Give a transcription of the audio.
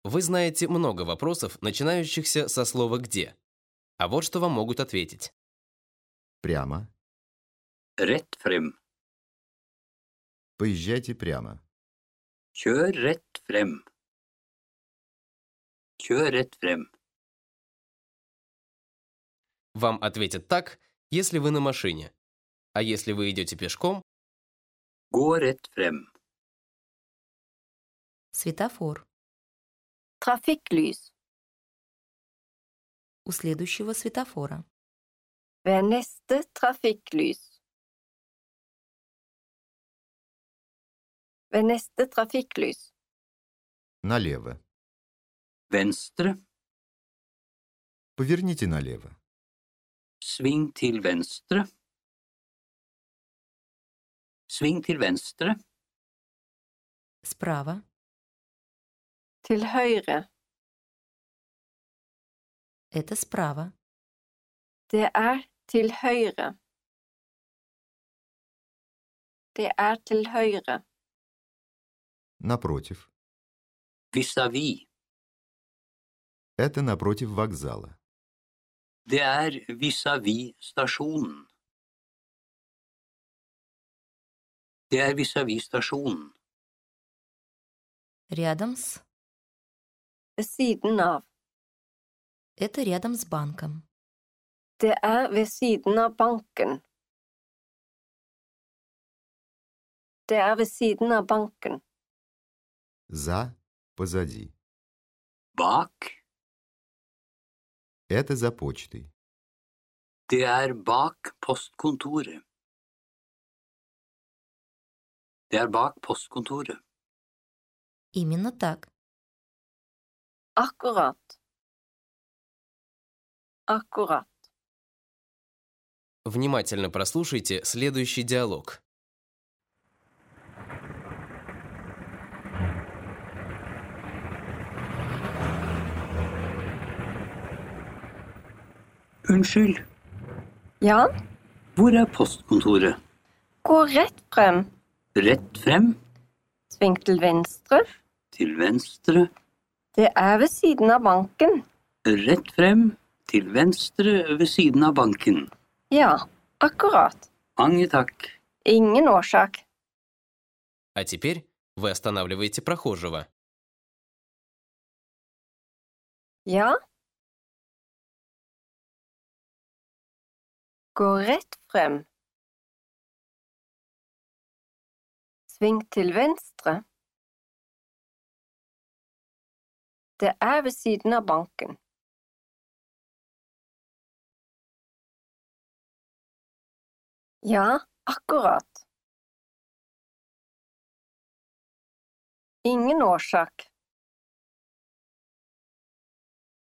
Вы знаете много вопросов, начинающихся со слова «где». А вот что вам могут ответить. Прямо. Rett frem. Поезжайте прямо. Kjør rett frem. Kjør rett frem. Вам ответят так, если вы на машине. А если вы идете пешком, Gå rett frem. Светофор. Trafikklys. У следующего светофора. Ved neste trafikklys. Ved neste trafikklys. Налево. Venstre. Поверните налево. Sving til venstre. Sving til venstre. Справа. Til høyre. Это справа. Det er til høyre. Det er til høyre. Напротив. Vis-à-vis. Это напротив вокзала. Det er vis-à-vis stasjonen. Det er vis-à-vis stasjonen. Рядом с. Ved siden av. Это рядом с банком. Det er ved siden av banken. Det er ved siden av banken. За. Позади. Bak. Это за почтой. Det er bak postkontoret. Det er bak postkontoret. Именно так. Akkurat. Akkurat. внимательно прослушайте следующий диалог. Unnskyld, Ja, hvor er postkontoret? gå rett frem. Rett frem, Sving til venstre. til venstre, Det er ved siden av banken. rett frem, til venstre ved siden av banken. Ja, akkurat. Mange takk. Ingen årsak. А теперь вы останавливаете прохожего. Ja. Gå rett frem. Sving til venstre. Det er ved siden av banken. Ja, akkurat. Ingen årsak.